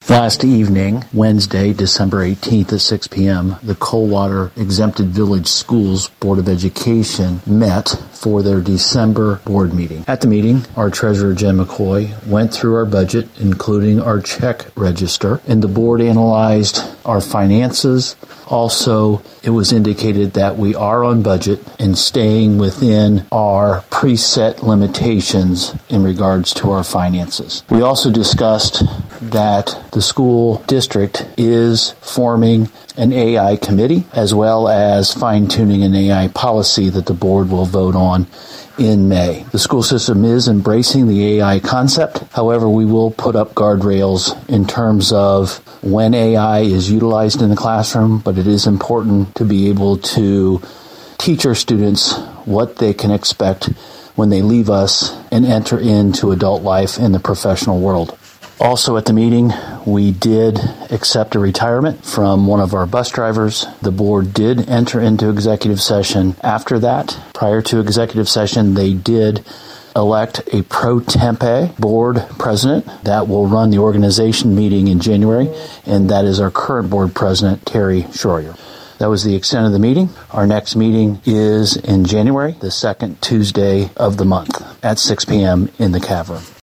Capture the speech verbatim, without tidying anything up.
Last evening, Wednesday, December eighteenth at six p.m., the Coldwater Exempted Village Schools Board of Education met for their December board meeting. At the meeting, our treasurer, Jen McCoy, went through our budget, including our check register, and the board analyzed our finances. Also, it was indicated that we are on budget and staying within our preset limitations in regards to our finances. We also discussed that the school district is forming an A I committee, as well as fine-tuning an A I policy that the board will vote on in May. The school system is embracing the A I concept. However, we will put up guardrails in terms of when A I is utilized in the classroom, but it is important to be able to teach our students what they can expect when they leave us and enter into adult life in the professional world. Also at the meeting, we did accept a retirement from one of our bus drivers. The board did enter into executive session after that. Prior to executive session, they did elect a pro tempore board president that will run the organization meeting in January, and that is our current board president, Terry Schroyer. That was the extent of the meeting. Our next meeting is in January, the second Tuesday of the month at six p.m. in the Cavern.